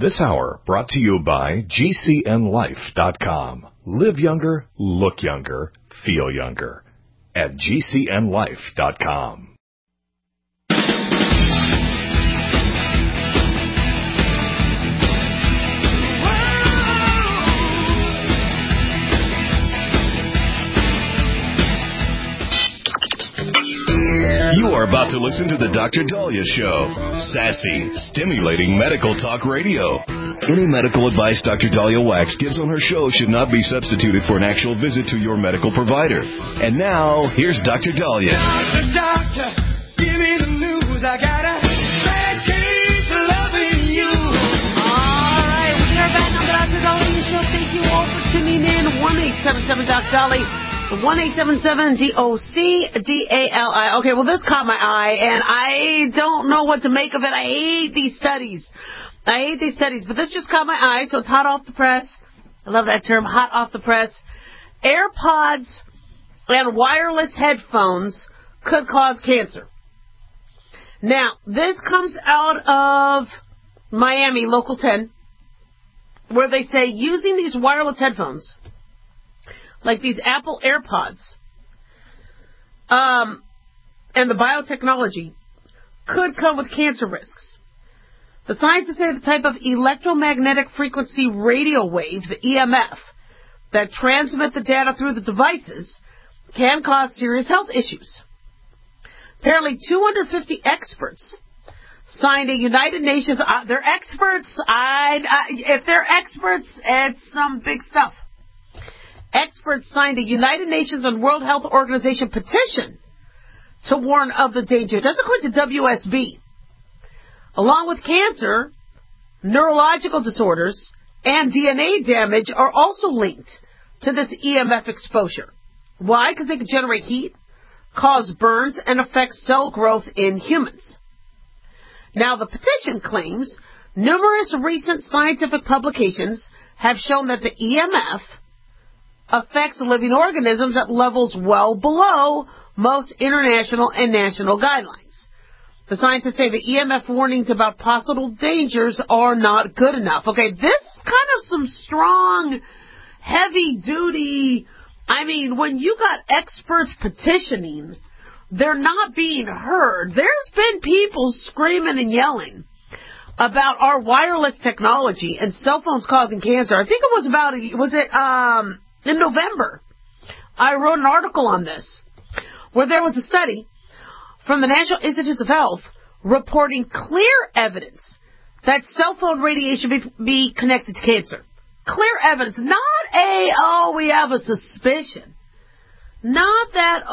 This hour brought to you by GCNLife.com. Live younger, look younger, feel younger. At GCNLife.com. You are about to listen to the Dr. Daliah Show. Sassy, stimulating medical talk radio. Any medical advice Dr. Daliah Wax gives on her show should not be substituted for an actual visit to your medical provider. And now, here's Dr. Daliah. Doctor, give me the news. I got a bad case of loving you. All right, we are back on the Dr. Daliah Show. Thank you all for tuning in. 1-877-Dr. 1-877-DOC-DALI. Okay, well, this caught my eye, and I don't know what to make of it. I hate these studies. But this just caught my eye, so it's hot off the press. I love that term, hot off the press. AirPods and wireless headphones could cause cancer. Now, this comes out of Miami, Local 10, where they say using these wireless headphones, like these Apple AirPods, and the biotechnology could come with cancer risks. The scientists say the type of electromagnetic frequency radio wave, the EMF, that transmit the data through the devices can cause serious health issues. Apparently, 250 experts signed a United Nations. They're experts. If they're experts, it's some big stuff. Experts signed a United Nations and World Health Organization petition to warn of the dangers. That's according to WSB. Along with cancer, neurological disorders and DNA damage are also linked to this EMF exposure. Why? Because they can generate heat, cause burns, and affect cell growth in humans. Now, the petition claims numerous recent scientific publications have shown that the EMF affects living organisms at levels well below most international and national guidelines. The scientists say the EMF warnings about possible dangers are not good enough. Okay, this is kind of some strong, heavy-duty. I mean, when you got experts petitioning, they're not being heard. There's been people screaming and yelling about our wireless technology and cell phones causing cancer. I think it was in November, I wrote an article on this, where there was a study from the National Institutes of Health reporting clear evidence that cell phone radiation be connected to cancer. Clear evidence, not we have a suspicion. Not that,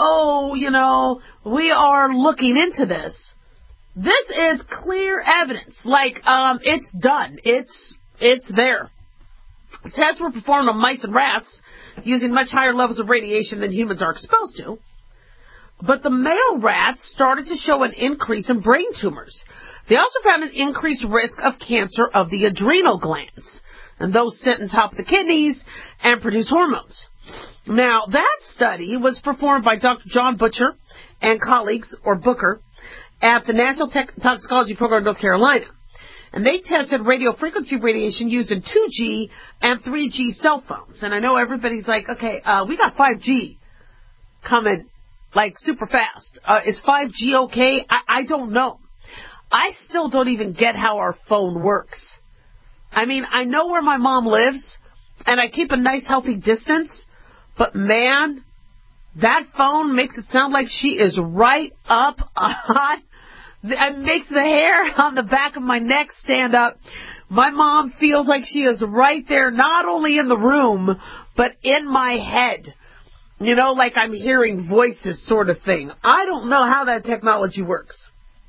we are looking into this. This is clear evidence. It's done. It's there. Tests were performed on mice and rats using much higher levels of radiation than humans are exposed to. But the male rats started to show an increase in brain tumors. They also found an increased risk of cancer of the adrenal glands, and those sit on top of the kidneys and produce hormones. Now, that study was performed by Dr. John Butcher and colleagues, or Booker, at the National Toxicology Program in North Carolina. And they tested radio frequency radiation used in 2G and 3G cell phones. And I know everybody's like, okay, we got 5G coming, super fast. Is 5G okay? I don't know. I still don't even get how our phone works. I mean, I know where my mom lives, and I keep a nice, healthy distance. But, man, that phone makes it sound like she is right up on. It makes the hair on the back of my neck stand up. My mom feels like she is right there, not only in the room, but in my head. Like I'm hearing voices sort of thing. I don't know how that technology works.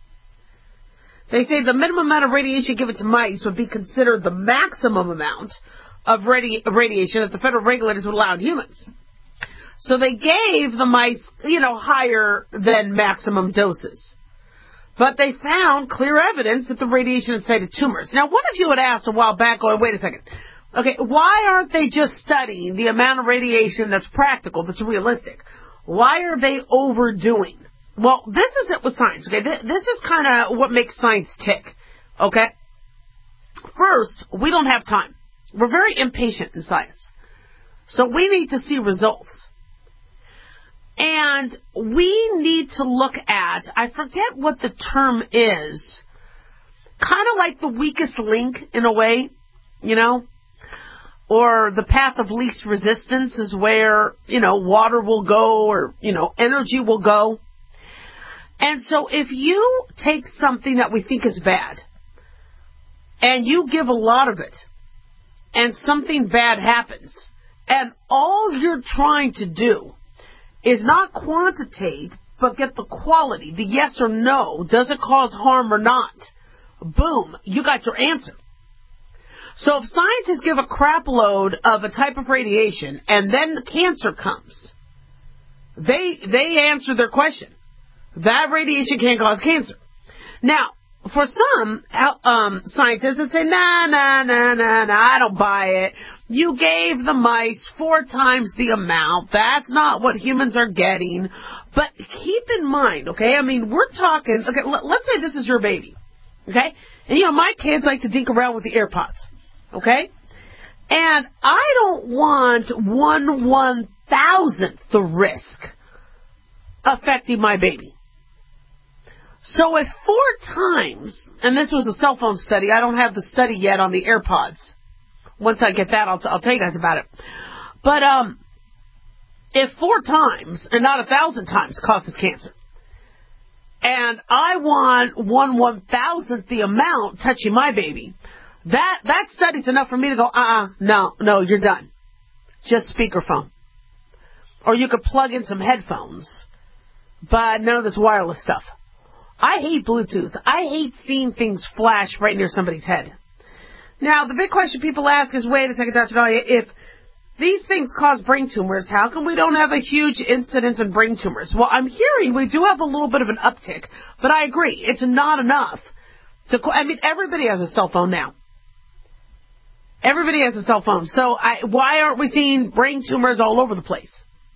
They say the minimum amount of radiation given to mice would be considered the maximum amount of radiation that the federal regulators would allow in humans. So they gave the mice, higher than maximum doses. But they found clear evidence that the radiation incited tumors. Now, one of you had asked a while back, wait a second. Okay, why aren't they just studying the amount of radiation that's practical, that's realistic? Why are they overdoing? Well, this is it with science, okay? This is kind of what makes science tick, okay? first, we don't have time. We're very impatient in science. So we need to see results. And we need to look at, I forget what the term is, kind of like the weakest link in a way, you know, or the path of least resistance is where, you know, water will go or, you know, energy will go. And so if you take something that we think is bad and you give a lot of it and something bad happens and all you're trying to do is not quantitate but get the quality, the yes or no, does it cause harm or not? Boom, you got your answer. So if scientists give a crap load of a type of radiation and then the cancer comes, they answer their question. That radiation can't cause cancer. Now, for some scientists that say, nah, I don't buy it. You gave the mice 4 times the amount. That's not what humans are getting. But keep in mind, okay, I mean, we're talking, okay, let's say this is your baby, okay? And, you know, my kids like to dink around with the AirPods, okay? And I don't want 1/1000th the risk affecting my baby. So if 4 times, and this was a cell phone study, I don't have the study yet on the AirPods. Once I get that, I'll tell you guys about it. But if 4 times, and not 1,000 times, causes cancer, and I want 1/1000th the amount touching my baby, that study's enough for me to go, no, you're done. Just speakerphone. Or you could plug in some headphones, but none of this wireless stuff. I hate Bluetooth. I hate seeing things flash right near somebody's head. Now, the big question people ask is, wait a second, Dr. Dahlia, if these things cause brain tumors, how come we don't have a huge incidence in brain tumors? Well, I'm hearing we do have a little bit of an uptick, but I agree, it's not enough. Everybody has a cell phone now. Everybody has a cell phone. So why aren't we seeing brain tumors all over the place?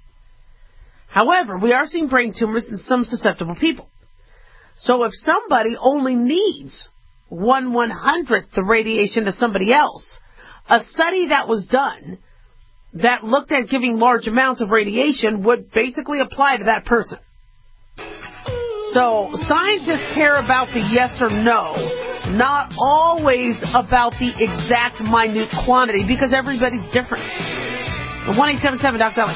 However, we are seeing brain tumors in some susceptible people. So if somebody only needs 1/100th the radiation to somebody else, a study that was done that looked at giving large amounts of radiation would basically apply to that person. So scientists care about the yes or no, not always about the exact minute quantity, because everybody's different. 1-877 Dr. Ellie.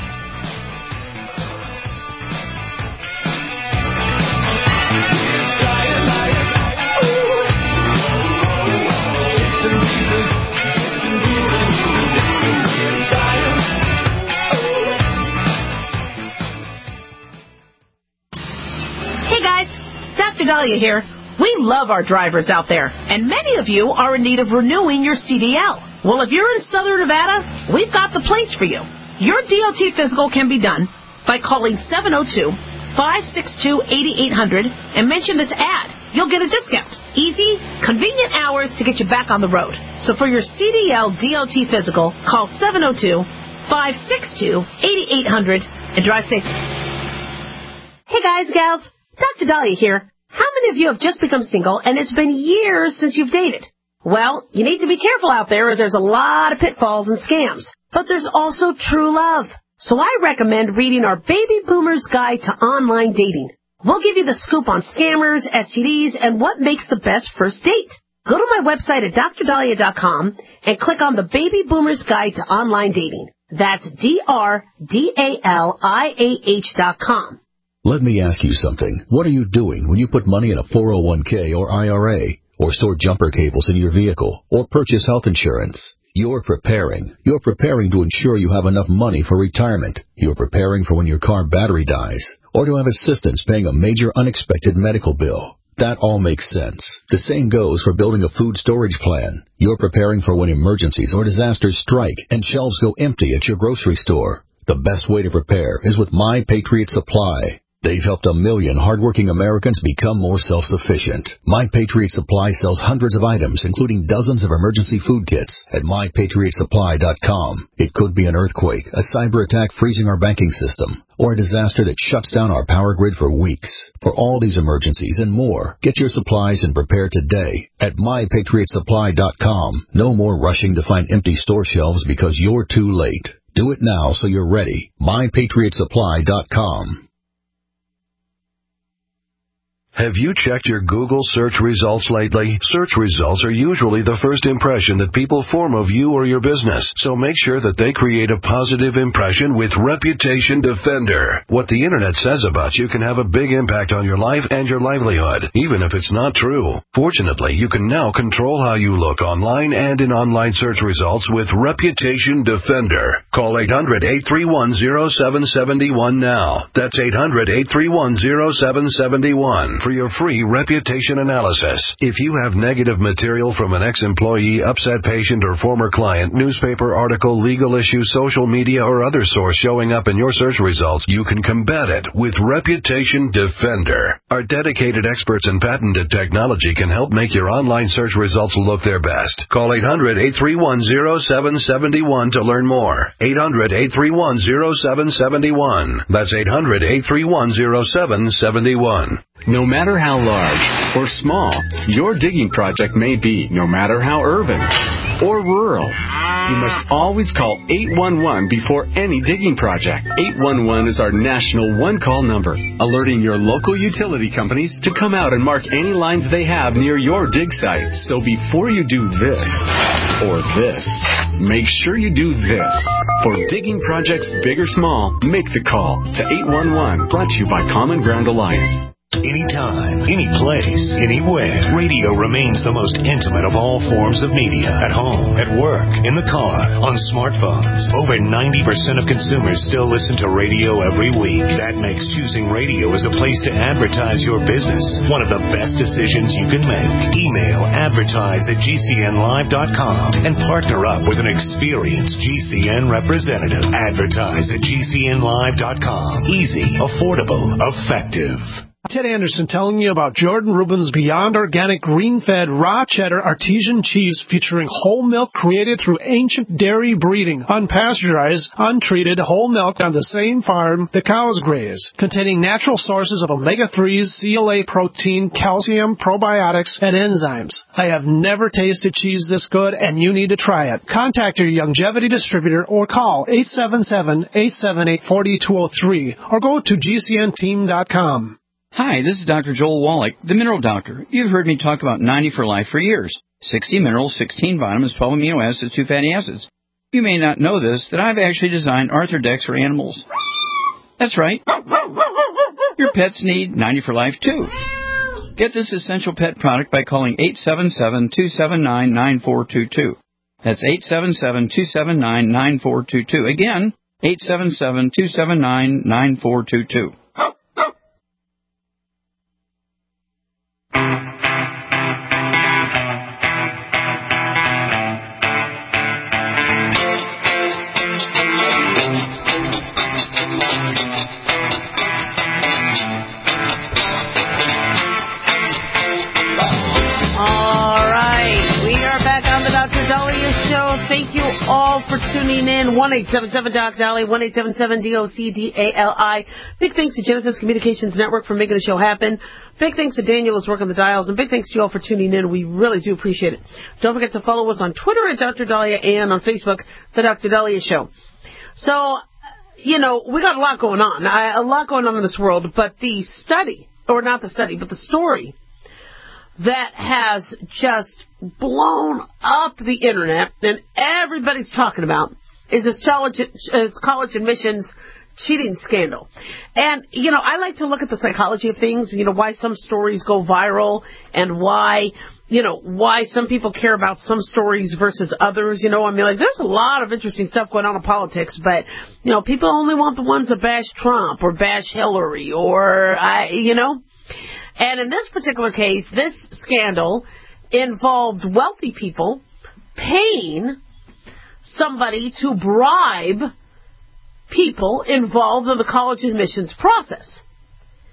Dr. Dahlia here. We love our drivers out there, and many of you are in need of renewing your CDL. Well, if you're in Southern Nevada, we've got the place for you. Your DOT physical can be done by calling 702-562-8800 and mention this ad. You'll get a discount. Easy, convenient hours to get you back on the road. So for your CDL DOT physical, call 702-562-8800 and drive safe. Hey guys, gals, Dr. Dahlia here. How many of you have just become single and it's been years since you've dated? Well, you need to be careful out there, as there's a lot of pitfalls and scams. But there's also true love. So I recommend reading our Baby Boomer's Guide to Online Dating. We'll give you the scoop on scammers, STDs, and what makes the best first date. Go to my website at drdahlia.com and click on the Baby Boomer's Guide to Online Dating. That's DRDALIAH.com. Let me ask you something. What are you doing when you put money in a 401k or IRA, or store jumper cables in your vehicle, or purchase health insurance? You're preparing. You're preparing to ensure you have enough money for retirement. You're preparing for when your car battery dies, or to have assistance paying a major unexpected medical bill. That all makes sense. The same goes for building a food storage plan. You're preparing for when emergencies or disasters strike and shelves go empty at your grocery store. The best way to prepare is with My Patriot Supply. They've helped 1 million hardworking Americans become more self-sufficient. My Patriot Supply sells hundreds of items, including dozens of emergency food kits at MyPatriotSupply.com. It could be an earthquake, a cyber attack freezing our banking system, or a disaster that shuts down our power grid for weeks. For all these emergencies and more, get your supplies and prepare today at MyPatriotSupply.com. No more rushing to find empty store shelves because you're too late. Do it now so you're ready. MyPatriotSupply.com. Have you checked your Google search results lately? Search results are usually the first impression that people form of you or your business, so make sure that they create a positive impression with Reputation Defender. What the Internet says about you can have a big impact on your life and your livelihood, even if it's not true. Fortunately, you can now control how you look online and in online search results with Reputation Defender. Call 800-831-0771 now. That's 800-831-0771. For your free reputation analysis. If you have negative material from an ex-employee, upset patient, or former client, newspaper article, legal issue, social media, or other source showing up in your search results, you can combat it with Reputation Defender. Our dedicated experts in patented technology can help make your online search results look their best. Call 800-831-0771 to learn more. 800-831-0771. That's 800-831-0771. No matter how large or small your digging project may be, no matter how urban or rural, you must always call 811 before any digging project. 811 is our national one-call number, alerting your local utility companies to come out and mark any lines they have near your dig site. So before you do this or this, make sure you do this. For digging projects big or small, make the call to 811, brought to you by Common Ground Alliance. Anytime, any place, anywhere, radio remains the most intimate of all forms of media. At home, at work, in the car, on smartphones. Over 90% of consumers still listen to radio every week. That makes choosing radio as a place to advertise your business one of the best decisions you can make. Email advertise@gcnlive.com and partner up with an experienced GCN representative. Advertise at gcnlive.com. Easy, affordable, effective. Ted Anderson telling you about Jordan Rubin's Beyond Organic Green-Fed Raw Cheddar Artesian Cheese featuring whole milk created through ancient dairy breeding, unpasteurized, untreated whole milk on the same farm the cows graze, containing natural sources of omega-3s, CLA protein, calcium, probiotics, and enzymes. I have never tasted cheese this good, and you need to try it. Contact your Youngevity distributor or call 877-878-4203 or go to gcnteam.com. Hi, this is Dr. Joel Wallach, the Mineral Doctor. You've heard me talk about 90 for Life for years. 60 minerals, 16 vitamins, 12 amino acids, 2 fatty acids. You may not know this, that I've actually designed Arthrodex for animals. That's right. Your pets need 90 for Life, too. Get this essential pet product by calling 877-279-9422. That's 877-279-9422. Again, 877-279-9422. Tuning in, 1-877-DOC-DALI, 1-877-DOC-DALI. Big thanks to Genesis Communications Network for making the show happen. Big thanks to Daniel's work on the dials, and big thanks to you all for tuning in. We really do appreciate it. Don't forget to follow us on Twitter at Dr. Dahlia and on Facebook, The Dr. Dahlia Show. So, we got a lot going on. A lot going on in this world, but the study, or not the study, but the story that has just blown up the internet and everybody's talking about is this college admissions cheating scandal. And, I like to look at the psychology of things, why some stories go viral and why some people care about some stories versus others. There's a lot of interesting stuff going on in politics, but, people only want the ones that bash Trump or bash Hillary or, And in this particular case, this scandal involved wealthy people paying somebody to bribe people involved in the college admissions process.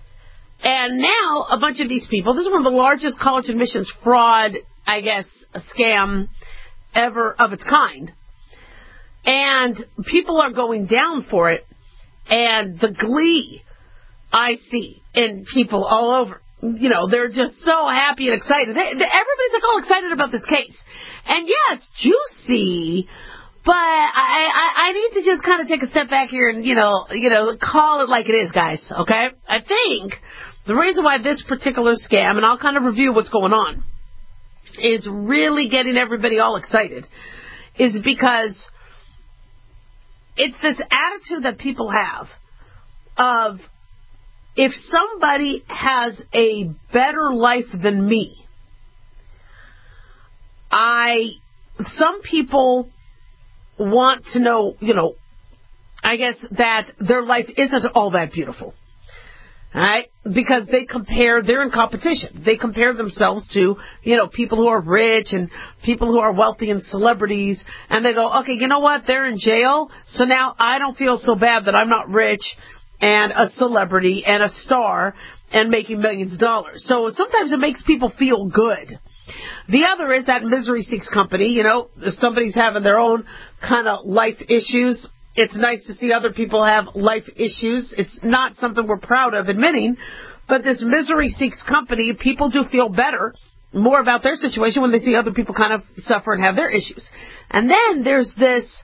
And now a bunch of these people, this is one of the largest college admissions fraud, I guess, scam ever of its kind. And people are going down for it. And the glee I see in people all over, they're just so happy and excited. Everybody's like all excited about this case. And yeah, it's juicy, but I need to just kind of take a step back here and, call it like it is, guys, okay? I think the reason why this particular scam, and I'll kind of review what's going on, is really getting everybody all excited, is because it's this attitude that people have of, if somebody has a better life than me, some people want to know, I guess that their life isn't all that beautiful. All right? Because they're in competition. They compare themselves to, people who are rich and people who are wealthy and celebrities. And they go, okay, you know what? They're in jail. So now I don't feel so bad that I'm not rich and a celebrity and a star and making millions of dollars. So sometimes it makes people feel good. The other is that misery seeks company. If somebody's having their own kind of life issues, it's nice to see other people have life issues. It's not something we're proud of admitting, but this misery seeks company. People do feel better, more about their situation when they see other people kind of suffer and have their issues. And then there's this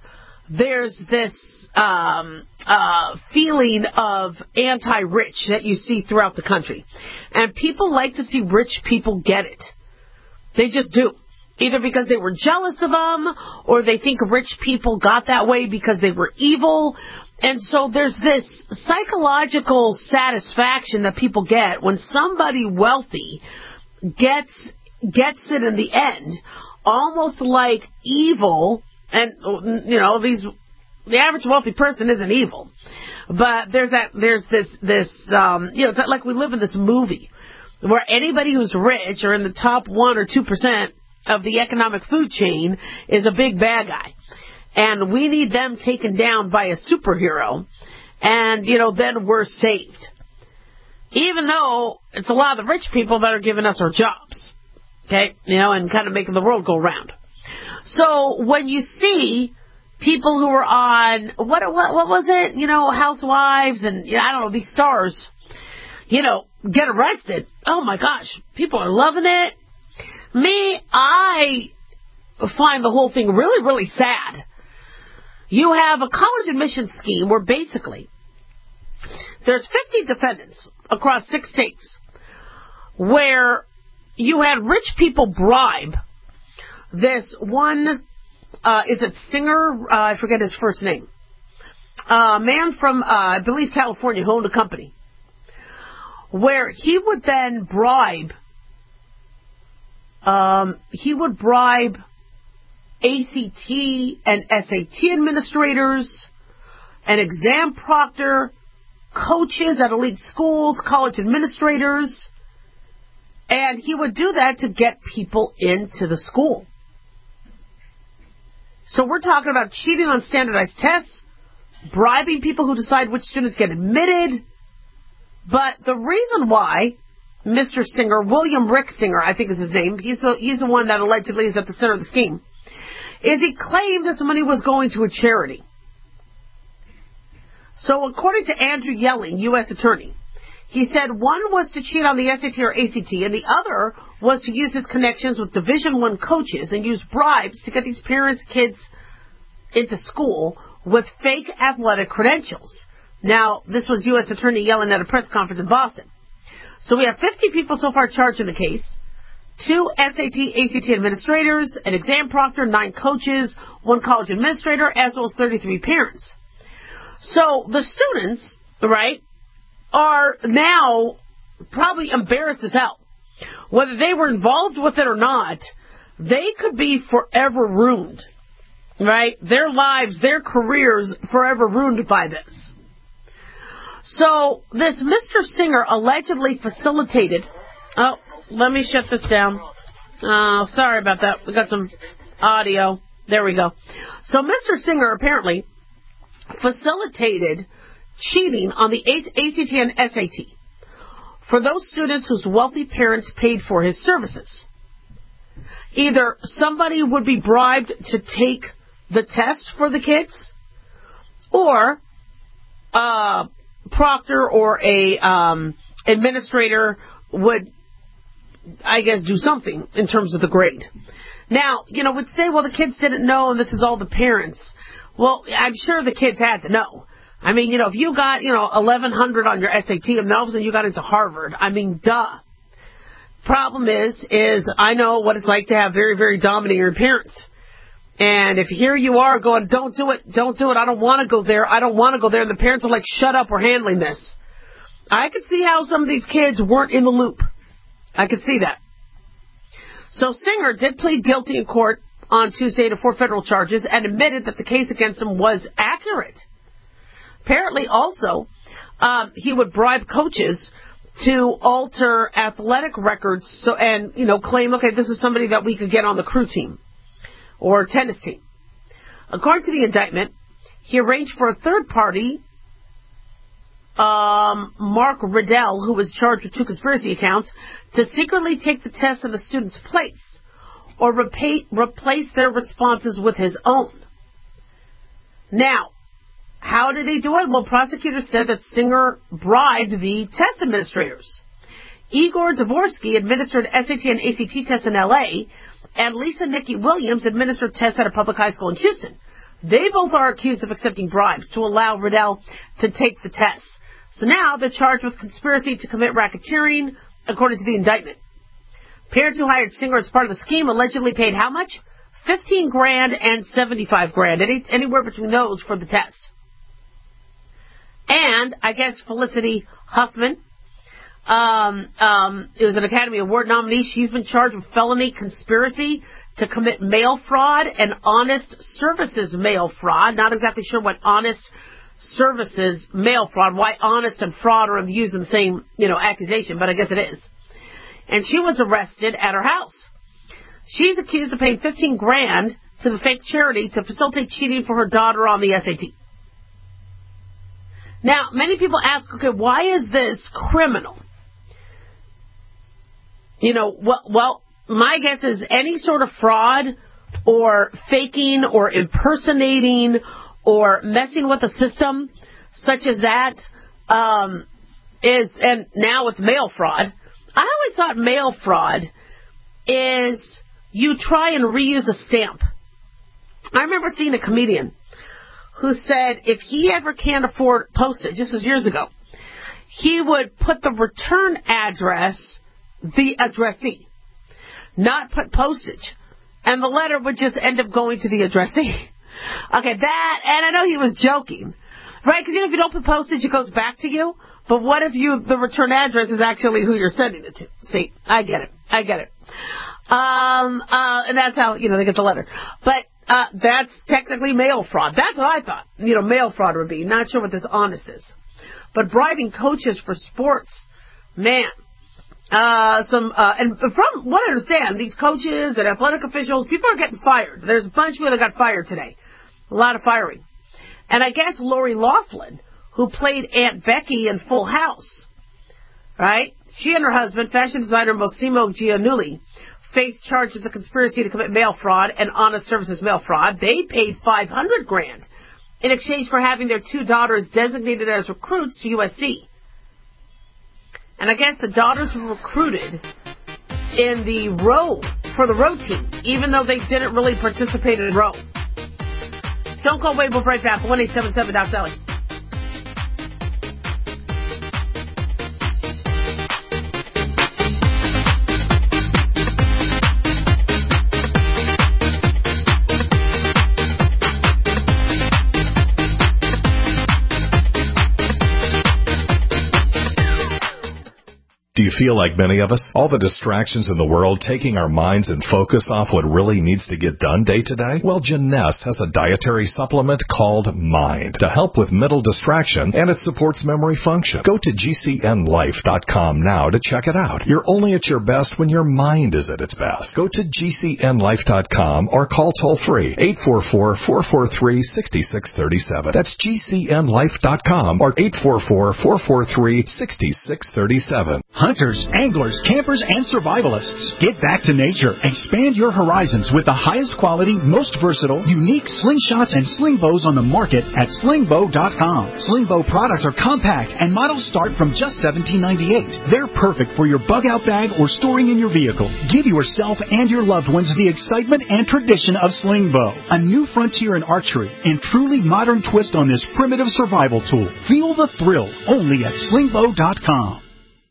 feeling of anti-rich that you see throughout the country. And people like to see rich people get it. They just do. Either because they were jealous of them, or they think rich people got that way because they were evil. And so there's this psychological satisfaction that people get when somebody wealthy gets it in the end, almost like evil. And, the average wealthy person isn't evil. But there's this it's like we live in this movie where anybody who's rich or in the top 1 or 2% of the economic food chain is a big bad guy. And we need them taken down by a superhero. And, then we're saved. Even though it's a lot of the rich people that are giving us our jobs. Okay? And kind of making the world go round. So when you see people who are on, what was it? Housewives and, I don't know, these stars, get arrested. Oh my gosh. People are loving it. Me, I find the whole thing really, really sad. You have a college admissions scheme where basically there's 50 defendants across 6 states where you had rich people bribe this one, is it Singer? I forget his first name. Man from, I believe, California who owned a company where he would then bribe ACT and SAT administrators, an exam proctor, coaches at elite schools, college administrators, and he would do that to get people into the school. So we're talking about cheating on standardized tests, bribing people who decide which students get admitted. But the reason why Mr. Singer, William Rick Singer, I think is his name, he's the one that allegedly is at the center of the scheme, is he claimed this money was going to a charity. So according to Andrew Yelling, U.S. Attorney, he said one was to cheat on the SAT or ACT, and the other was to use his connections with Division I coaches and use bribes to get these parents' kids into school with fake athletic credentials. Now, this was U.S. Attorney Yelling at a press conference in Boston. So we have 50 people so far charged in the case, 2 SAT, ACT administrators, an exam proctor, 9 coaches, 1 college administrator, as well as 33 parents. So the students, right, are now probably embarrassed as hell. Whether they were involved with it or not, they could be forever ruined, right? Their lives, their careers forever ruined by this. So this Mr. Singer allegedly facilitated... Oh, let me shut this down. Oh, sorry about that. We got some audio. There we go. So Mr. Singer apparently facilitated cheating on the ACT and SAT for those students whose wealthy parents paid for his services. Either somebody would be bribed to take the test for the kids, or a proctor or a administrator would, I guess, do something in terms of the grade. Now, would say, well, the kids didn't know and this is all the parents. Well, I'm sure the kids had to know. I mean, if you got, 1,100 on your SAT and all of a sudden you got into Harvard, I mean, duh. Problem is I know what it's like to have very, very domineering parents. And if here you are going, don't do it, I don't want to go there, and the parents are like, shut up, we're handling this. I could see how some of these kids weren't in the loop. I could see that. So Singer did plead guilty in court on Tuesday to 4 federal charges and admitted that the case against him was accurate. Apparently also, he would bribe coaches to alter athletic records and claim, okay, this is somebody that we could get on the crew team or tennis team. According to the indictment, he arranged for a third party, Mark Riddell, who was charged with 2 conspiracy accounts, to secretly take the test in the student's place or replace their responses with his own. Now, how did he do it? Well, prosecutors said that Singer bribed the test administrators. Igor Dvorsky administered SAT and ACT tests in L.A., and Lisa Nikki Williams administered tests at a public high school in Houston. They both are accused of accepting bribes to allow Riddell to take the tests. So now they're charged with conspiracy to commit racketeering, according to the indictment. Parents who hired Singer as part of the scheme allegedly paid how much? $15,000 and $75,000, anywhere between those for the test. And I guess Felicity Huffman, it was an Academy Award nominee. She's been charged with felony conspiracy to commit mail fraud and honest services mail fraud. Not exactly sure what honest services mail fraud, why honest and fraud are used in the same, accusation, but I guess it is. And she was arrested at her house. She's accused of paying $15,000 to the fake charity to facilitate cheating for her daughter on the SAT. Now, many people ask, okay, why is this criminal? Well, my guess is any sort of fraud or faking or impersonating or messing with the system such as that is, and now with mail fraud, I always thought mail fraud is you try and reuse a stamp. I remember seeing a comedian who said if he ever can't afford postage, this was years ago, he would put the return address, the addressee, not put postage. And the letter would just end up going to the addressee. Okay, that, and I know he was joking, right? Because if you don't put postage, it goes back to you. But what if the return address is actually who you're sending it to? See, I get it. And that's how, they get the letter. But that's technically mail fraud. That's what I thought, mail fraud would be. Not sure what this honest is. But bribing coaches for sports, man. And from what I understand, these coaches and athletic officials, people are getting fired. There's a bunch of people that got fired today. A lot of firing. And I guess Lori Loughlin, who played Aunt Becky in Full House, right? She and her husband, fashion designer Massimo Giannulli, faced charges of conspiracy to commit mail fraud and honest services mail fraud. They paid $500,000 in exchange for having their 2 daughters designated as recruits to USC. And I guess the daughters were recruited in the row, for the row team, even though they didn't really participate in row. Don't go away, we'll be right back. 1-877-DOC-SALLY. Do you feel like many of us? All the distractions in the world taking our minds and focus off what really needs to get done day to day? Well, Janess has a dietary supplement called Mind to help with mental distraction, and it supports memory function. Go to GCNlife.com now to check it out. You're only at your best when your mind is at its best. Go to GCNlife.com or call toll-free 844-443-6637. That's GCNlife.com or 844-443-6637. Hunters, anglers, campers, and survivalists, get back to nature. Expand your horizons with the highest quality, most versatile, unique slingshots and sling bows on the market at slingbow.com. Slingbow products are compact and models start from just $17.98. They're perfect for your bug out bag or storing in your vehicle. Give yourself and your loved ones the excitement and tradition of Slingbow, a new frontier in archery and truly modern twist on this primitive survival tool. Feel the thrill only at slingbow.com.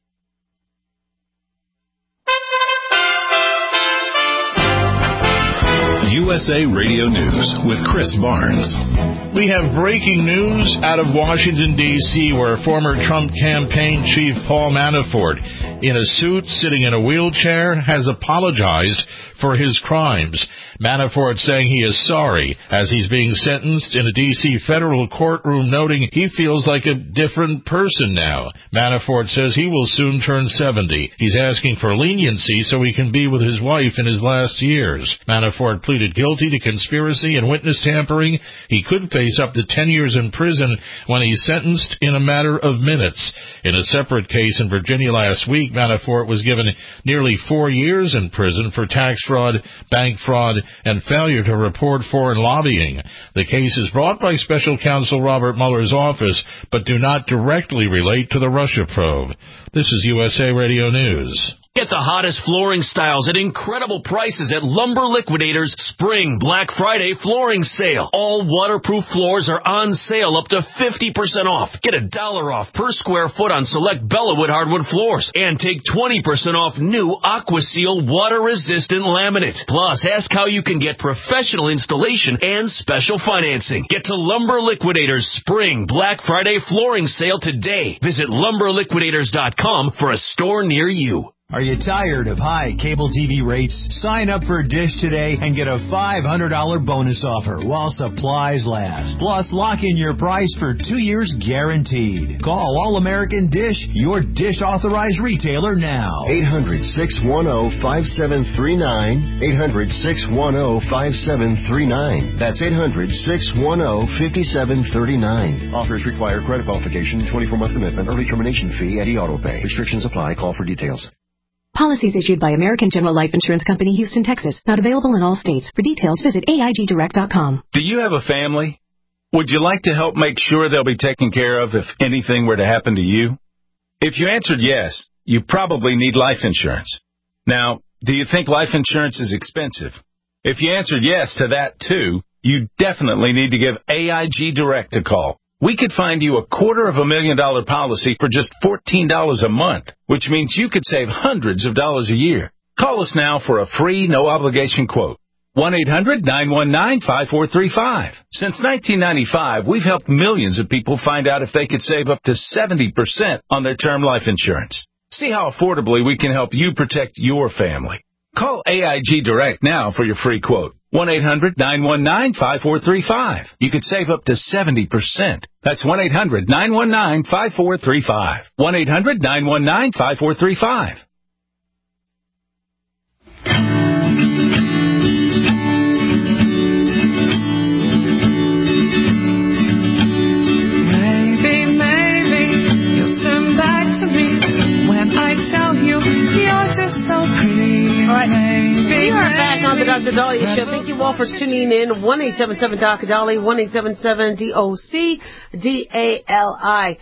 USA Radio News with Chris Barnes. We have breaking news out of Washington, D.C., where former Trump campaign chief Paul Manafort, in a suit, sitting in a wheelchair, has apologized for his crimes. Manafort saying he is sorry as he's being sentenced in a D.C. federal courtroom, noting he feels like a different person now. Manafort says he will soon turn 70. He's asking for leniency so he can be with his wife in his last years. Manafort pleaded guilty to conspiracy and witness tampering. He could face up to 10 years in prison when he's sentenced in a matter of minutes. In a separate case in Virginia last week, Manafort was given nearly 4 years in prison for tax fraud, bank fraud, and failure to report foreign lobbying. The case is brought by Special Counsel Robert Mueller's office, but do not directly relate to the Russia probe. This is USA Radio News. Get the hottest flooring styles at incredible prices at Lumber Liquidators Spring Black Friday flooring sale. All waterproof floors are on sale up to 50% off. Get $1 off per square foot on select Bellawood hardwood floors. And take 20% off new AquaSeal water-resistant laminate. Plus, ask how you can get professional installation and special financing. Get to Lumber Liquidators Spring Black Friday flooring sale today. Visit LumberLiquidators.com for a store near you. Are you tired of high cable TV rates? Sign up for Dish today and get a $500 bonus offer while supplies last. Plus, lock in your price for 2 years guaranteed. Call All-American Dish, your Dish authorized retailer now. 800-610-5739. 800-610-5739. That's 800-610-5739. Offers require credit qualification, 24-month commitment, early termination fee, and auto pay. Restrictions apply. Call for details. Policies issued by American General Life Insurance Company, Houston, Texas. Not available in all states. For details, visit AIGdirect.com. Do you have a family? Would you like to help make sure they'll be taken care of if anything were to happen to you? If you answered yes, you probably need life insurance. Now, do you think life insurance is expensive? If you answered yes to that, too, you definitely need to give AIG Direct a call. We could find you a $250,000 policy for just $14 a month, which means you could save hundreds of dollars a year. Call us now for a free, no-obligation quote. 1-800-919-5435. Since 1995, we've helped millions of people find out if they could save up to 70% on their term life insurance. See how affordably we can help you protect your family. Call AIG Direct now for your free quote. 1-800-919-5435. You could save up to 70%. That's 1-800-919-5435. 1-800-919-5435. Maybe you'll turn back to me when I tell you you're just so pretty. All right. We are back on the Dr. Dahlia Show. Thank you all for tuning in. 1-877-Dr. Dahlia, 1-877-DOC-DALI.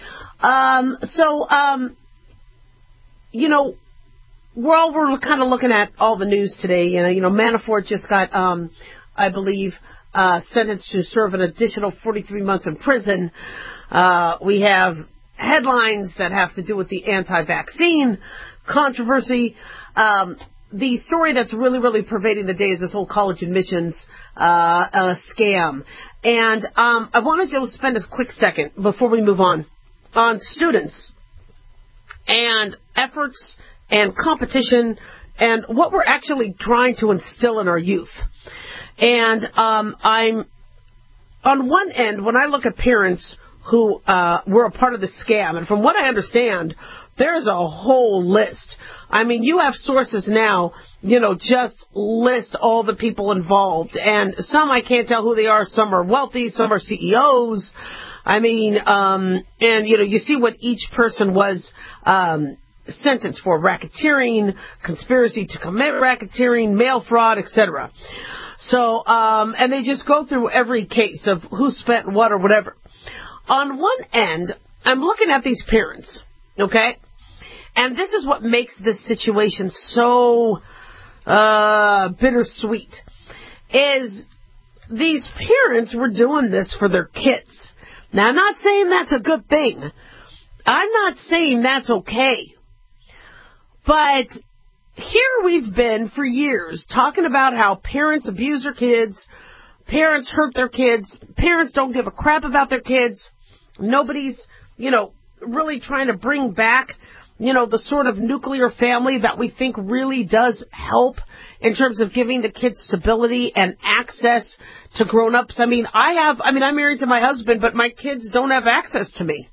We're kind of looking at all the news today. Manafort just got, I believe, sentenced to serve an additional 43 months in prison. We have headlines that have to do with the anti-vaccine controversy. The story that's really, really pervading the day is this whole college admissions scam. And I wanted to spend a quick second before we move on students. and efforts and competition and what we're actually trying to instill in our youth. And I'm on one end, when I look at parents who were a part of the scam, and from what I understand, there's a whole list. I mean, you have sources now, just list all the people involved. And some I can't tell who they are. Some are wealthy. Some are CEOs. I mean, and, you see what each person was sentenced for: racketeering, conspiracy to commit racketeering, mail fraud, etc. So, and they just go through every case of who spent what or whatever. On one end, I'm looking at these parents, okay? And this is what makes this situation so bittersweet, is these parents were doing this for their kids. Now, I'm not saying that's a good thing. I'm not saying that's okay. But here we've been for years talking about how parents abuse their kids, parents hurt their kids, parents don't give a crap about their kids. Nobody's, really trying to bring back, the sort of nuclear family that we think really does help in terms of giving the kids stability and access to grown-ups. I'm married to my husband, but my kids don't have access to me.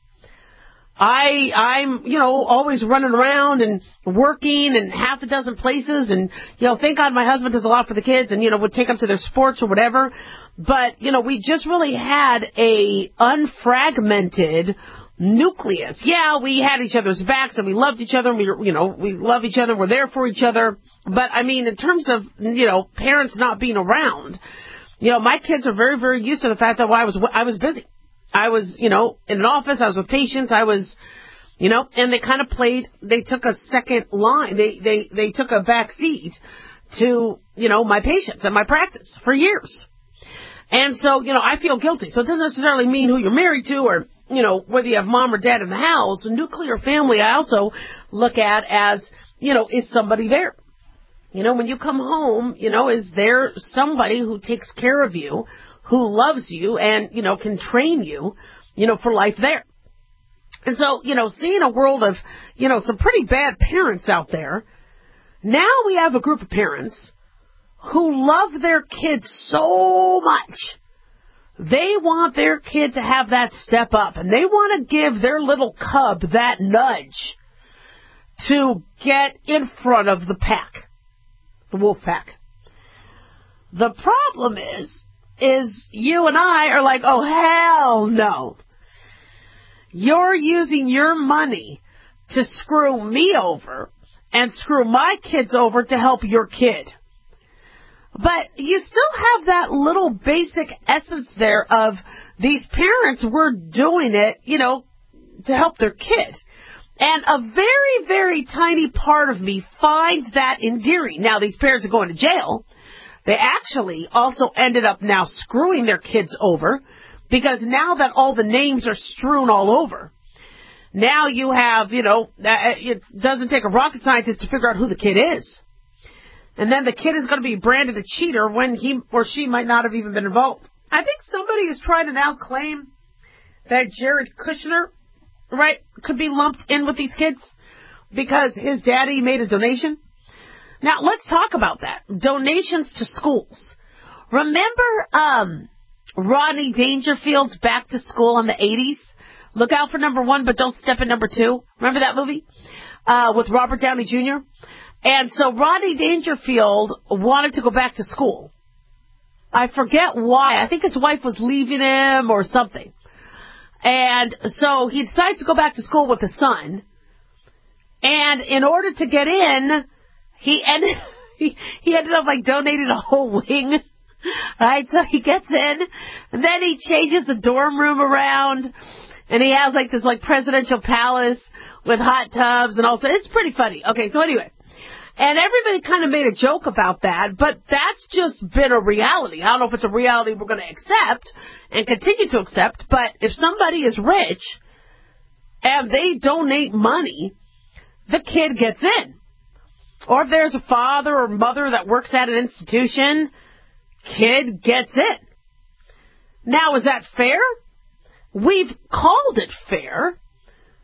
I'm always running around and working in half a dozen places, and, thank God my husband does a lot for the kids and, would take them to their sports or whatever. But, we just really had a unfragmented nucleus. Yeah, we had each other's backs and we loved each other and we love each other, we're there for each other. But in terms of, parents not being around, my kids are very, very used to the fact that I was busy. I was, in an office, I was with patients, I was, and they kind of they took a second line, they took a back seat to, my patients and my practice for years. And so, I feel guilty. So it doesn't necessarily mean who you're married to or, whether you have mom or dad in the house. A nuclear family I also look at as, is somebody there? When you come home, is there somebody who takes care of you, who loves you and, can train you, for life there? And so, seeing a world of, some pretty bad parents out there, now we have a group of parents who love their kids so much. They want their kid to have that step up, and they want to give their little cub that nudge to get in front of the pack, the wolf pack. The problem is you and I are like, oh, hell no. You're using your money to screw me over and screw my kids over to help your kid. But you still have that little basic essence there of these parents were doing it, to help their kid. And a very, very tiny part of me finds that endearing. Now, these parents are going to jail. They actually also ended up now screwing their kids over, because now that all the names are strewn all over, now you have, it doesn't take a rocket scientist to figure out who the kid is. And then the kid is going to be branded a cheater when he or she might not have even been involved. I think somebody is trying to now claim that Jared Kushner, right, could be lumped in with these kids because his daddy made a donation. Now, let's talk about that. Donations to schools. Remember Rodney Dangerfield's Back to School in the 80s? Look out for number 1, but don't step in number 2. Remember that movie? With Robert Downey Jr.? And so Rodney Dangerfield wanted to go back to school. I forget why. I think his wife was leaving him or something. And so he decides to go back to school with his son. And in order to get in, he ended up donating a whole wing. Right? So he gets in, and then he changes the dorm room around, and he has this presidential palace with hot tubs and all. So it's pretty funny. Okay, so anyway. And everybody kind of made a joke about that, but that's just been a reality. I don't know if it's a reality we're going to accept and continue to accept, but if somebody is rich and they donate money, the kid gets in. Or if there's a father or mother that works at an institution, kid gets in. Now, is that fair? We've called it fair.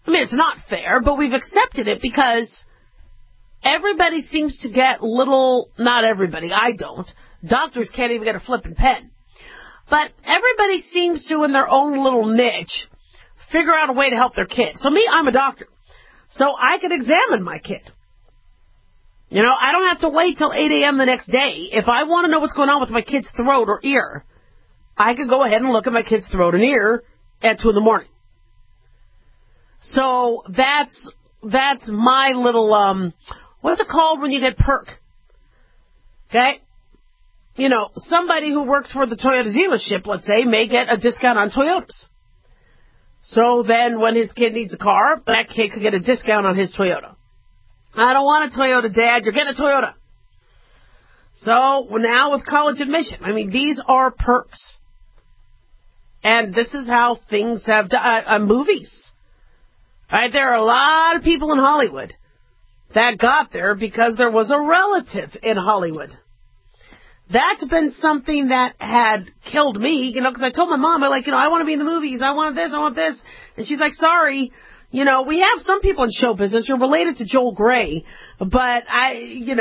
I mean, it's not fair, but we've accepted it because everybody seems to get little, not everybody, I don't. Doctors can't even get a flipping pen. But everybody seems to, in their own little niche, figure out a way to help their kid. So me, I'm a doctor. So I can examine my kid. You know, I don't have to wait till 8 a.m. the next day. If I want to know what's going on with my kid's throat or ear, I could go ahead and look at my kid's throat and ear at 2 in the morning. So that's my little, what's it called when you get perk? Okay? You know, somebody who works for the Toyota dealership, let's say, may get a discount on Toyotas. So then when his kid needs a car, that kid could get a discount on his Toyota. I don't want a Toyota, Dad. You're getting a Toyota. So now with college admission, I mean, these are perks. And this is how things have done. Movies. Right? There are a lot of people in Hollywood that got there because there was a relative in Hollywood. That's been something that had killed me, you know, because I told my mom, I want to be in the movies. I want this, I want this. And she's like, sorry. You know, we have some people in show business. You're related to Joel Grey. But you're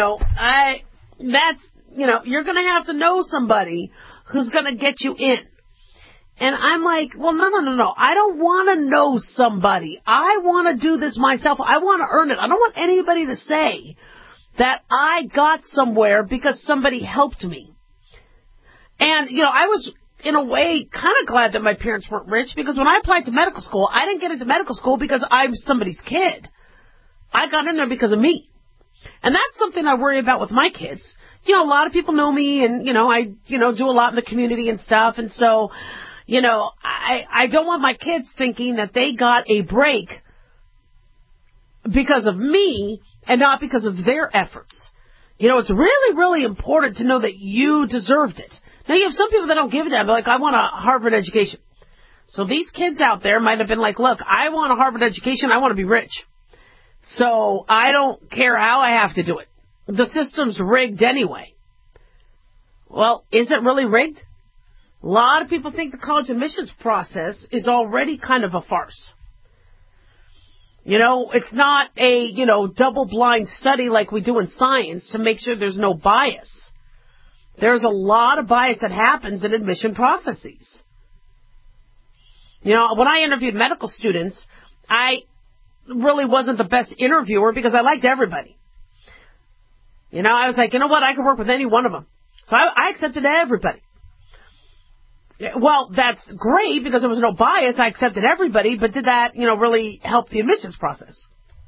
going to have to know somebody who's going to get you in. And I'm like, well, no. I don't want to know somebody. I want to do this myself. I want to earn it. I don't want anybody to say that I got somewhere because somebody helped me. And, you know, I was, in a way, kind of glad that my parents weren't rich because when I applied to medical school, I didn't get into medical school because I'm somebody's kid. I got in there because of me. And that's something I worry about with my kids. You know, a lot of people know me and, I do a lot in the community and stuff. And so, I don't want my kids thinking that they got a break because of me and not because of their efforts. You know, it's really, really important to know that you deserved it. Now, you have some people that don't give a damn. They're like, I want a Harvard education. So these kids out there might have been like, look, I want a Harvard education. I want to be rich. So I don't care how I have to do it. The system's rigged anyway. Well, is it really rigged? A lot of people think the college admissions process is already kind of a farce. You know, it's not a, double-blind study like we do in science to make sure there's no bias. There's a lot of bias that happens in admission processes. You know, when I interviewed medical students, I really wasn't the best interviewer because I liked everybody. You know, I was like, you know what, I could work with any one of them. So I accepted everybody. Well, that's great because there was no bias. I accepted everybody, but did that, really help the admissions process?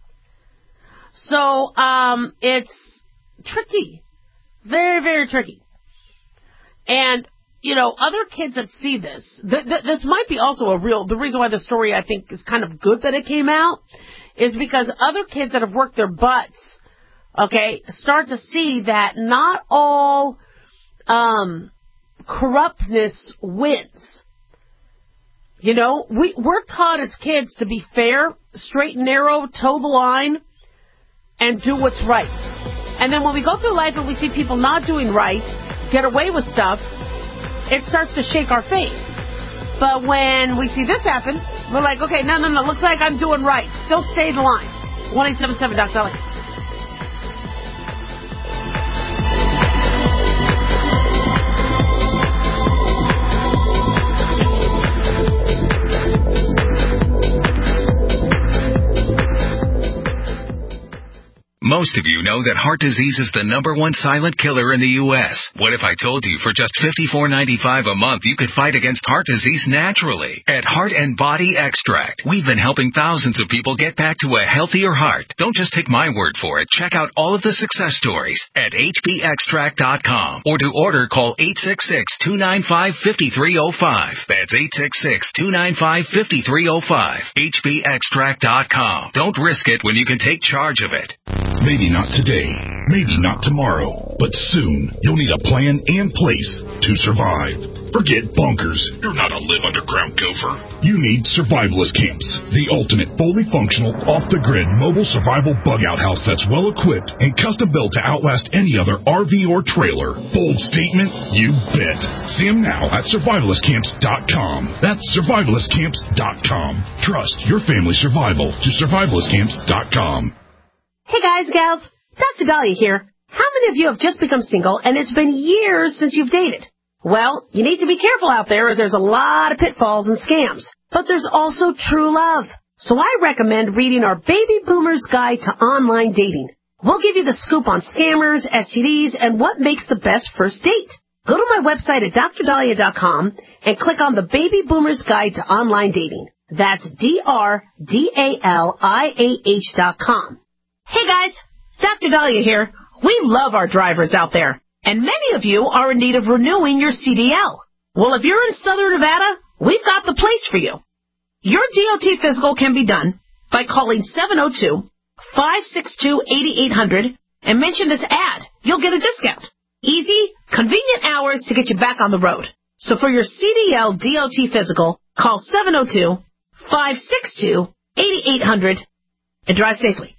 So, it's tricky. Very, very tricky. And, other kids that see this, this might be also the reason why the story I think is kind of good that it came out is because other kids that have worked their butts, start to see that not all, corruptness wins. We're taught as kids to be fair, straight and narrow, toe the line, and do what's right. And then when we go through life and we see people not doing right, get away with stuff, it starts to shake our faith. But when we see this happen, we're like, okay, no, looks like I'm doing right. Still stay in the line. 1-877 Dr. Most of you know that heart disease is the #1 silent killer in the U.S. What if I told you for just $54.95 a month you could fight against heart disease naturally? At Heart and Body Extract, we've been helping thousands of people get back to a healthier heart. Don't just take my word for it. Check out all of the success stories at hbextract.com. Or to order, call 866-295-5305. That's 866-295-5305. hbextract.com. Don't risk it when you can take charge of it. Maybe not today, maybe not tomorrow, but soon you'll need a plan and place to survive. Forget bunkers. You're not a live underground gopher. You need Survivalist Camps, the ultimate fully functional, off-the-grid mobile survival bug-out house that's well-equipped and custom-built to outlast any other RV or trailer. Bold statement? You bet. See them now at survivalistcamps.com. That's survivalistcamps.com. Trust your family's survival to survivalistcamps.com. Hey guys, gals, Dr. Dahlia here. How many of you have just become single and it's been years since you've dated? Well, you need to be careful out there as there's a lot of pitfalls and scams. But there's also true love. So I recommend reading our Baby Boomer's Guide to Online Dating. We'll give you the scoop on scammers, STDs, and what makes the best first date. Go to my website at drdahlia.com and click on the Baby Boomer's Guide to Online Dating. That's DRDALIAH.com. Hey guys, Dr. Dahlia here. We love our drivers out there, and many of you are in need of renewing your CDL. Well, if you're in Southern Nevada, we've got the place for you. Your DOT physical can be done by calling 702-562-8800 and mention this ad. You'll get a discount. Easy, convenient hours to get you back on the road. So for your CDL DOT physical, call 702-562-8800 and drive safely.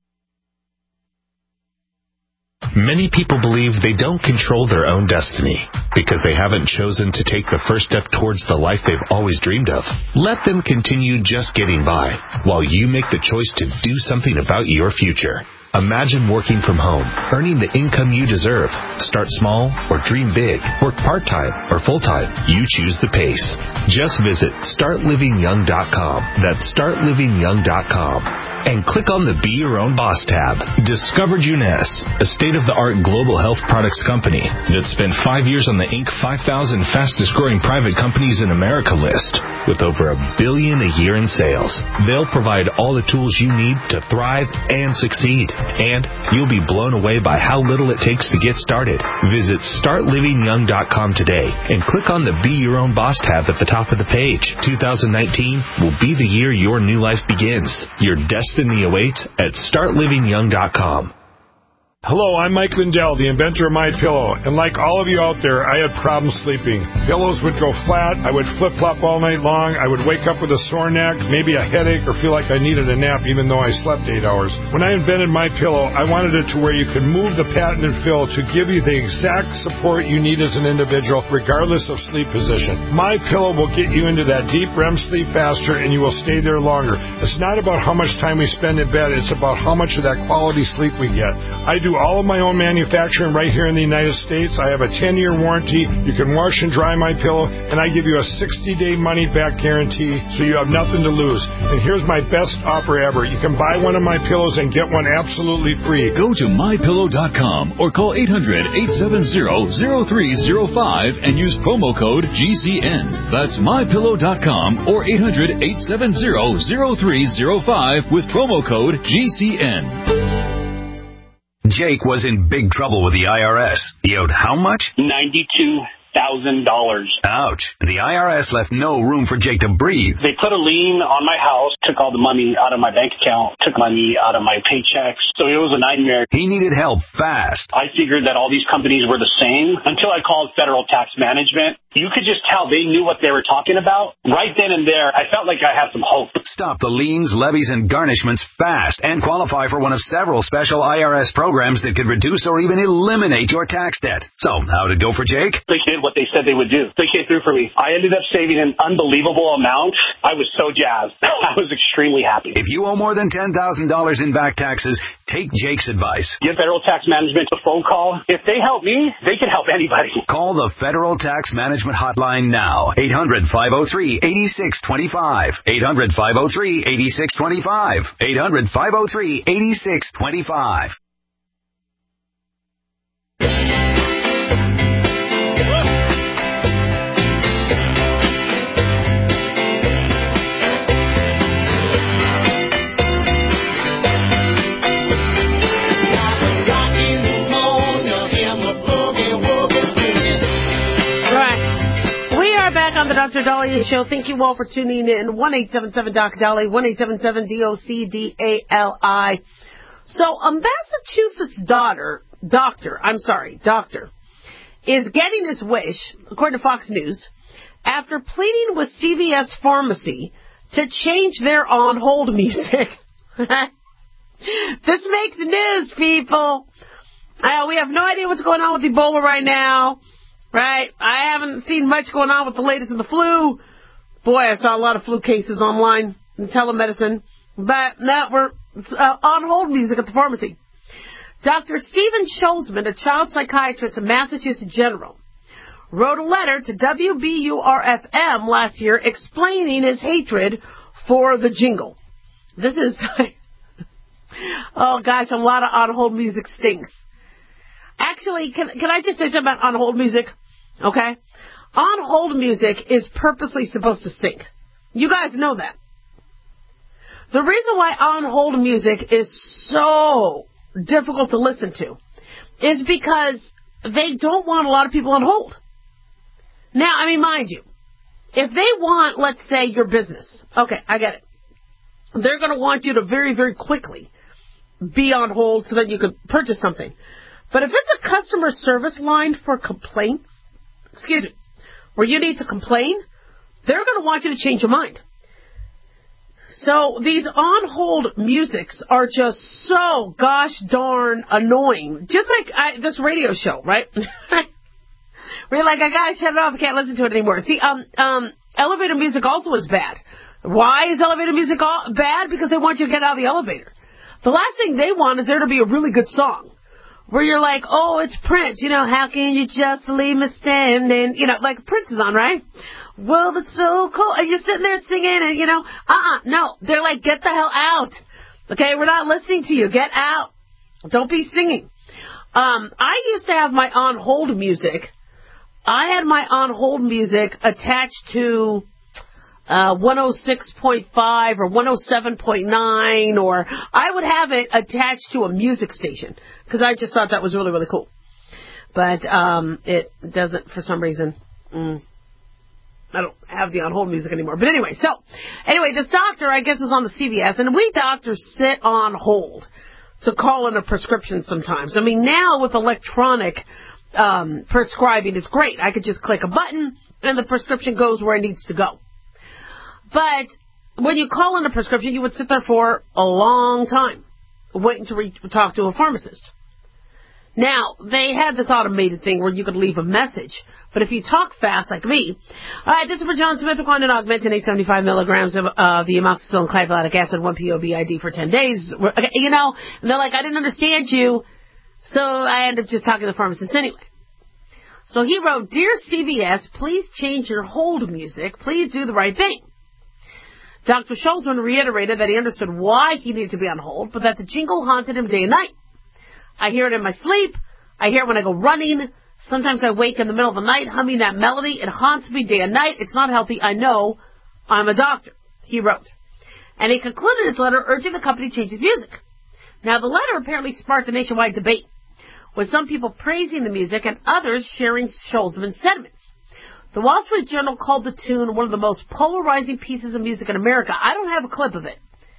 Many people believe they don't control their own destiny because they haven't chosen to take the first step towards the life they've always dreamed of. Let them continue just getting by while you make the choice to do something about your future. Imagine working from home, earning the income you deserve. Start small or dream big. Work part-time or full-time. You choose the pace. Just visit StartLivingYoung.com. That's StartLivingYoung.com. And click on the Be Your Own Boss tab. Discover Juness, a state-of-the-art global health products company that spent 5 years on the Inc. 5,000 fastest-growing private companies in America list with over $1 billion a year in sales. They'll provide all the tools you need to thrive and succeed. And you'll be blown away by how little it takes to get started. Visit StartLivingYoung.com today and click on the Be Your Own Boss tab at the top of the page. 2019 will be the year your new life begins. Your destiny awaits at StartLivingYoung.com. Hello, I'm Mike Lindell, the inventor of MyPillow, and like all of you out there, I had problems sleeping. Pillows would go flat, I would flip-flop all night long, I would wake up with a sore neck, maybe a headache, or feel like I needed a nap even though I slept 8 hours. When I invented MyPillow, I wanted it to where you could move the patented fill to give you the exact support you need as an individual, regardless of sleep position. MyPillow will get you into that deep REM sleep faster, and you will stay there longer. It's not about how much time we spend in bed, it's about how much of that quality sleep we get. I do all of my own manufacturing right here in the United States. I have a 10-year warranty. You can wash and dry MyPillow, and I give you a 60-day money-back guarantee, so you have nothing to lose. And here's my best offer ever. You can buy one of my pillows and get one absolutely free. Go to MyPillow.com or call 800-870-0305 and use promo code GCN. That's MyPillow.com or 800-870-0305 with promo code GCN. Jake was in big trouble with the IRS. He owed how much? $92,000. Ouch. The IRS left no room for Jake to breathe. They put a lien on my house, took all the money out of my bank account, took money out of my paychecks. So it was a nightmare. He needed help fast. I figured that all these companies were the same until I called Federal Tax Management. You could just tell they knew what they were talking about. Right then and there, I felt like I had some hope. Stop the liens, levies, and garnishments fast and qualify for one of several special IRS programs that could reduce or even eliminate your tax debt. So, how'd it go for Jake? They did what they said they would do. They came through for me. I ended up saving an unbelievable amount. I was so jazzed. I was extremely happy. If you owe more than $10,000 in back taxes, take Jake's advice. Give Federal Tax Management a phone call. If they help me, they can help anybody. Call the Federal Tax Management hotline now. 800-503-8625. 800-503-8625. 800-503-8625. On the Dr. Dahlia Show. Thank you all for tuning in. 1-877-DOC-DALI, 1-877-DOC-DALI. So a Massachusetts doctor, is getting his wish, according to Fox News, after pleading with CVS Pharmacy to change their on-hold music. This makes news, people. We have no idea what's going on with Ebola right now, right? I haven't seen much going on with the latest in the flu. Boy, I saw a lot of flu cases online in telemedicine. But no, we're on-hold music at the pharmacy. Dr. Stephen Scholzman, a child psychiatrist in Massachusetts General, wrote a letter to WBUR-FM last year explaining his hatred for the jingle. This is, oh gosh, a lot of on-hold music stinks. Actually, can I just say something about on-hold music? Okay? On-hold music is purposely supposed to stink. You guys know that. The reason why on-hold music is so difficult to listen to is because they don't want a lot of people on hold. Now, I mean, mind you, if they want, let's say, your business, okay, I get it. They're going to want you to very, very quickly be on hold so that you could purchase something. But if it's a customer service line for complaints, where you need to complain, they're going to want you to change your mind. So these on-hold musics are just so gosh darn annoying. Just like this radio show, right? Where you're like, I gotta shut it off, I can't listen to it anymore. See, elevator music also is bad. Why is elevator music bad? Because they want you to get out of the elevator. The last thing they want is there to be a really good song. Where you're like, oh, it's Prince, how can you just leave me standing? Like Prince is on, right? Well, that's so cool. And you're sitting there singing and, no. They're like, get the hell out. Okay, we're not listening to you. Get out. Don't be singing. I used to have my on-hold music. I had my on-hold music attached to 106.5 or 107.9, or I would have it attached to a music station because I just thought that was really, really cool. But it doesn't, for some reason. I don't have the on-hold music anymore. But anyway, this doctor, I guess, was on the CVS, and we doctors sit on hold to call in a prescription sometimes. I mean, now with electronic prescribing, it's great. I could just click a button, and the prescription goes where it needs to go. But when you call in a prescription, you would sit there for a long time waiting to talk to a pharmacist. Now, they had this automated thing where you could leave a message. But if you talk fast like me, all right, this is for John Smith, Augmentin 875 milligrams of the amoxicillin clivaldic acid, 1-POBID for 10 days. Okay, and they're like, I didn't understand you, so I ended up just talking to the pharmacist anyway. So he wrote, Dear CVS, please change your hold music. Please do the right thing. Dr. Scholzman reiterated that he understood why he needed to be on hold, but that the jingle haunted him day and night. I hear it in my sleep. I hear it when I go running. Sometimes I wake in the middle of the night humming that melody. It haunts me day and night. It's not healthy. I know. I'm a doctor, he wrote. And he concluded his letter urging the company to change his music. Now, the letter apparently sparked a nationwide debate, with some people praising the music and others sharing Scholzman's sentiments. The Wall Street Journal called the tune one of the most polarizing pieces of music in America. I don't have a clip of it.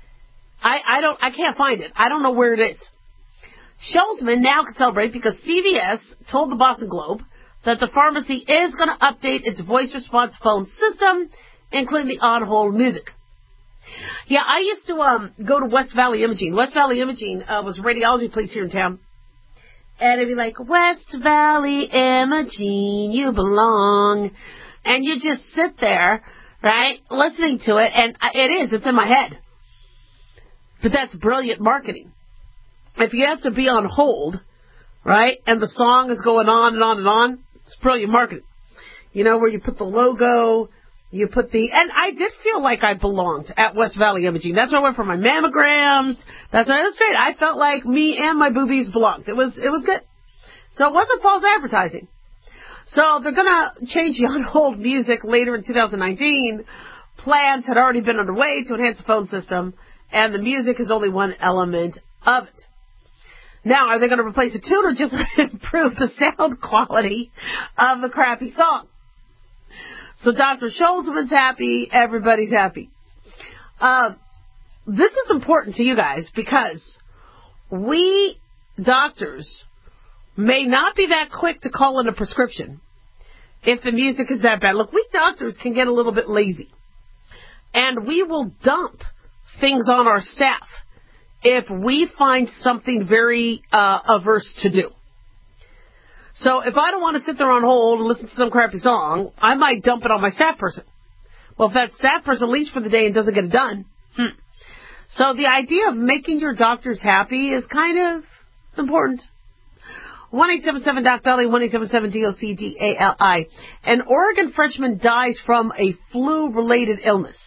I can't find it. I don't know where it is. Scholzman now can celebrate because CVS told the Boston Globe that the pharmacy is going to update its voice response phone system, including the on-hold music. Yeah, I used to go to West Valley Imaging. West Valley Imaging was a radiology place here in town. And it'd be like, West Valley Imaging, you belong. And you just sit there, right, listening to it, and it's in my head. But that's brilliant marketing. If you have to be on hold, right, and the song is going on and on and on, it's brilliant marketing. Where you put the logo, you put and I did feel like I belonged at West Valley Imaging. That's where I went for my mammograms. It was great. I felt like me and my boobies belonged. It was good. So it wasn't false advertising. So they're going to change the on-hold music later in 2019. Plans had already been underway to enhance the phone system, and the music is only one element of it. Now, are they going to replace the tune or just improve the sound quality of the crappy song? So Dr. Scholzman's happy, everybody's happy. This is important to you guys because we doctors may not be that quick to call in a prescription if the music is that bad. Look, we doctors can get a little bit lazy, and we will dump things on our staff if we find something very averse to do. So if I don't want to sit there on hold and listen to some crappy song, I might dump it on my staff person. Well, if that staff person leaves for the day and doesn't get it done. So the idea of making your doctors happy is kind of important. 1-877-DOC-DALI, 1-877-DOC-DALI. An Oregon freshman dies from a flu-related illness.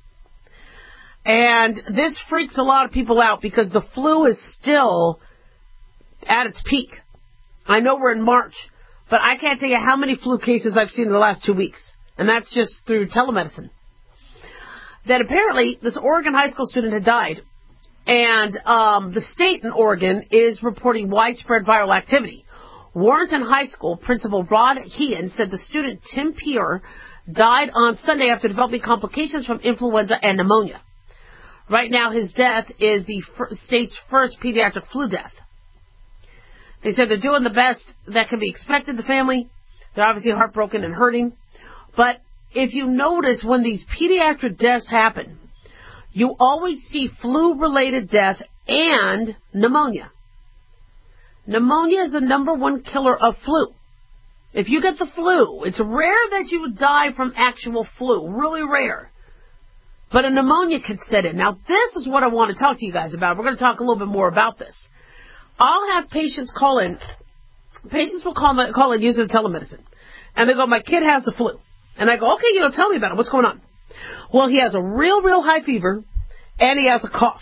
And this freaks a lot of people out because the flu is still at its peak. I know we're in March, but I can't tell you how many flu cases I've seen in the last 2 weeks. And that's just through telemedicine. That apparently this Oregon high school student had died. And the state in Oregon is reporting widespread viral activity. Warrenton High School principal Rod Heehan said the student Tim Peer died on Sunday after developing complications from influenza and pneumonia. Right now, his death is the state's first pediatric flu death. They said they're doing the best that can be expected, the family. They're obviously heartbroken and hurting. But if you notice, when these pediatric deaths happen, you always see flu-related death and pneumonia. Pneumonia is the #1 killer of flu. If you get the flu, it's rare that you would die from actual flu. Really rare. But a pneumonia can set in. Now, this is what I want to talk to you guys about. We're going to talk a little bit more about this. I'll have patients call in. Patients will call in using telemedicine. And they go, my kid has the flu. And I go, okay, tell me about it. What's going on? Well, he has a real, real high fever, and he has a cough.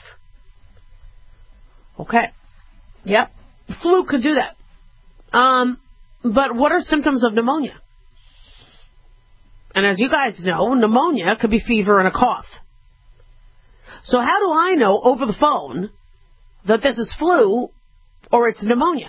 Okay. Yep. Flu could do that. But what are symptoms of pneumonia? And as you guys know, pneumonia could be fever and a cough. So how do I know over the phone that this is flu or it's pneumonia?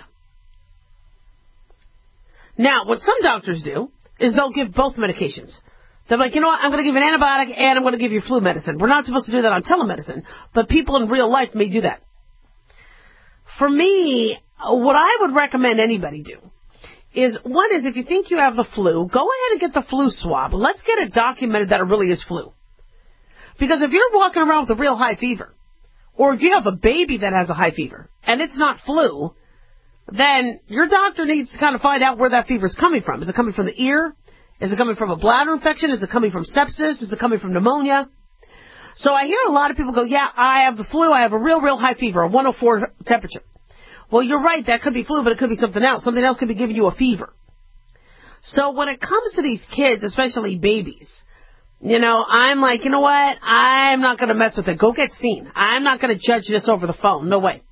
Now, what some doctors do is they'll give both medications. They're like, you know what, I'm going to give you an antibiotic and I'm going to give you flu medicine. We're not supposed to do that on telemedicine, but people in real life may do that. For me, what I would recommend anybody do is, one is if you think you have the flu, go ahead and get the flu swab. Let's get it documented that it really is flu. Because if you're walking around with a real high fever, or if you have a baby that has a high fever, and it's not flu, then your doctor needs to kind of find out where that fever is coming from. Is it coming from the ear? Is it coming from a bladder infection? Is it coming from sepsis? Is it coming from pneumonia? So I hear a lot of people go, yeah, I have the flu. I have a real, real high fever, a 104 temperature. Well, you're right. That could be flu, but it could be something else. Something else could be giving you a fever. So when it comes to these kids, especially babies, I'm like, you know what? I'm not going to mess with it. Go get seen. I'm not going to judge this over the phone. No way.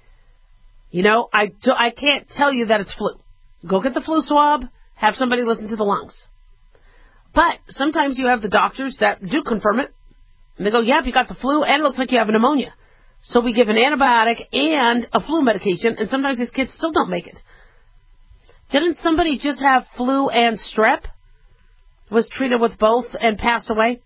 I can't tell you that it's flu. Go get the flu swab. Have somebody listen to the lungs. But sometimes you have the doctors that do confirm it. And they go, yep, you got the flu and it looks like you have pneumonia. So we give an antibiotic and a flu medication, and sometimes these kids still don't make it. Didn't somebody just have flu and strep? Was treated with both and passed away?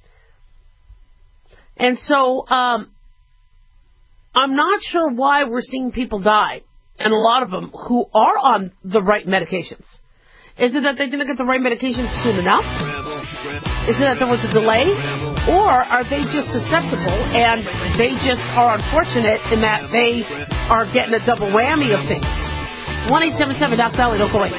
And so, I'm not sure why we're seeing people die, and a lot of them who are on the right medications. Is it that they didn't get the right medication soon enough? Is it that there was a delay? Or are they just susceptible and they just are unfortunate in that they are getting a double whammy of things? 1-877-DOC-DALI, don't go away.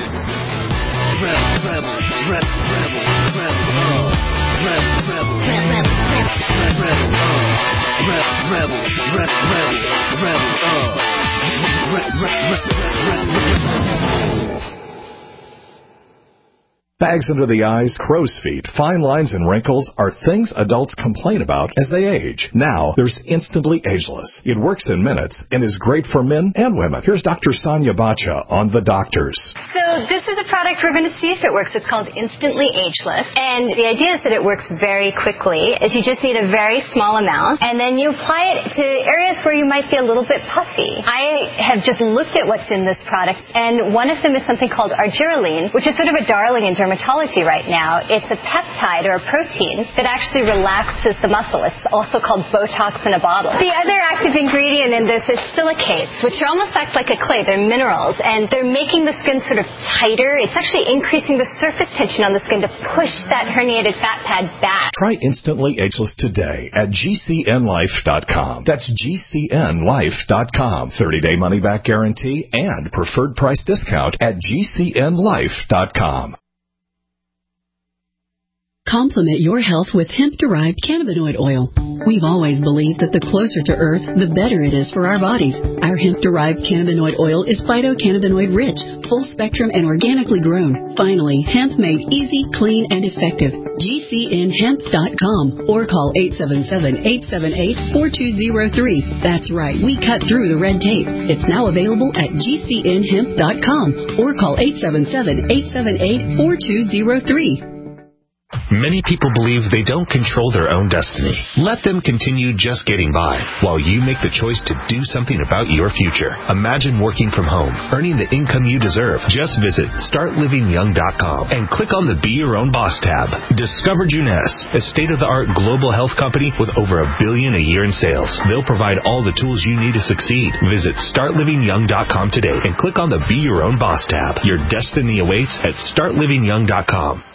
Bags under the eyes, crow's feet, fine lines, and wrinkles are things adults complain about as they age. Now, there's Instantly Ageless. It works in minutes and is great for men and women. Here's Dr. Sonia Bacha on The Doctors. So this is a product we're going to see if it works. It's called Instantly Ageless. And the idea is that it works very quickly, is you just need a very small amount, and then you apply it to areas where you might be a little bit puffy. I have just looked at what's in this product, and one of them is something called argireline, which is sort of a darling in dermatology right now. It's a peptide or a protein that actually relaxes the muscle. It's also called Botox in a bottle. The other active ingredient in this is silicates, which almost act like a clay. They're minerals, and they're making the skin sort of tighter. It's actually increasing the surface tension on the skin to push that herniated fat pad back. Try Instantly Ageless today at GCNlife.com. That's GCNlife.com. 30-day money-back guarantee and preferred price discount at GCNlife.com. Complement your health with hemp-derived cannabinoid oil. We've always believed that the closer to Earth, the better it is for our bodies. Our hemp-derived cannabinoid oil is phytocannabinoid-rich, full-spectrum, and organically grown. Finally, hemp made easy, clean, and effective. GCNhemp.com or call 877-878-4203. That's right, we cut through the red tape. It's now available at GCNhemp.com or call 877-878-4203. Many people believe they don't control their own destiny. Let them continue just getting by while you make the choice to do something about your future. Imagine working from home, earning the income you deserve. Just visit StartLivingYoung.com and click on the Be Your Own Boss tab. Discover Juness, a state-of-the-art global health company with over $1 billion a year in sales. They'll provide all the tools you need to succeed. Visit StartLivingYoung.com today and click on the Be Your Own Boss tab. Your destiny awaits at StartLivingYoung.com.